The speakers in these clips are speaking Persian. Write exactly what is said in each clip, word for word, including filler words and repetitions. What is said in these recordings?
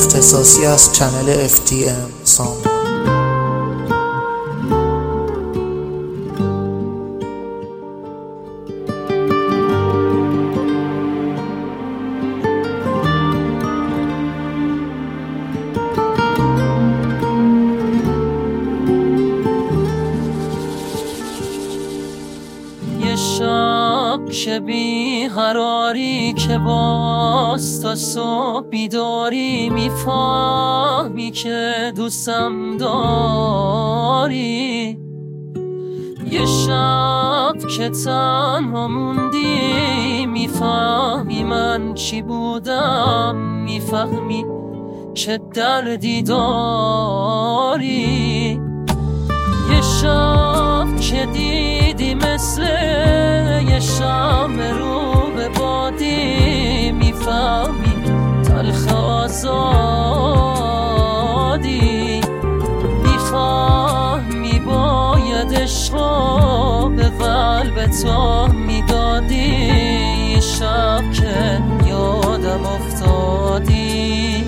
اختصاصی از چنل اف تی ام سامان. یه شب که بی قراری که باز تا صبح بیداری، میفهمی که دوستم داری. یه شب که تنها موندی، میفهمی من چی بودم، میفهمی چه دردی داری. یه شب که دیدی مثل یه شام رو به بادی، میفهمی تلخ آزادی. میفهمی باید عشقا به قلب تو میدادی. یه شب که یادم افتادی،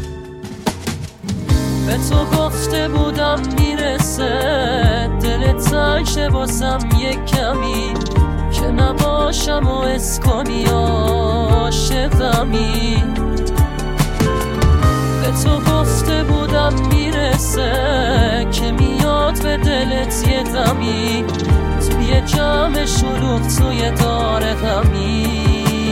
به تو گفته بودم میرسه دلت تنگ شه واسم یک کمی، که نباشم و حس کنی عاشقمی. به تو گفته بودم میرسه که میاد به دلت یه غمی، توی جمع شلوغ توی دار غمی.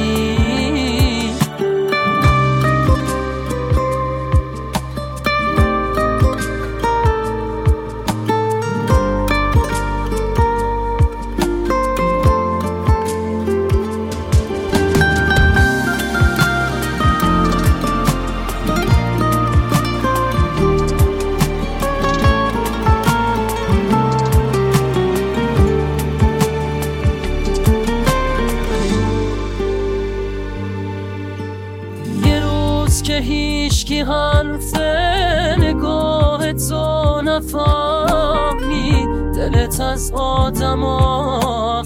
که هیچکی حرف نگاه تو نفهمی، دلت از آدما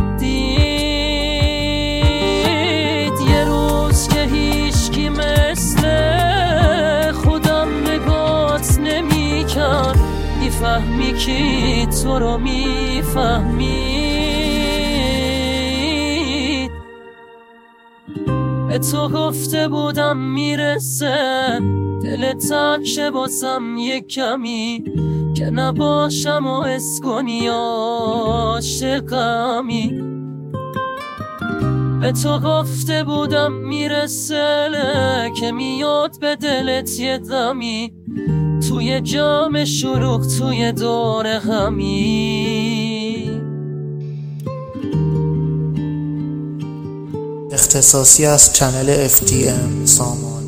ردید. یه روز که هیچکی مثل خودم نگات نمی کرد، میفهمی کی تو رو میفهمی. به تو گفته بودم میرسه دلت تنگ شه واسم یک کمی، که نباشم و حس کنی عاشقمی. به تو گفته بودم میرسه که میاد به دلت یه غمی، توی جام شلوغ توی دور غمی. اختصاصی از چنل اف تی ام سامان.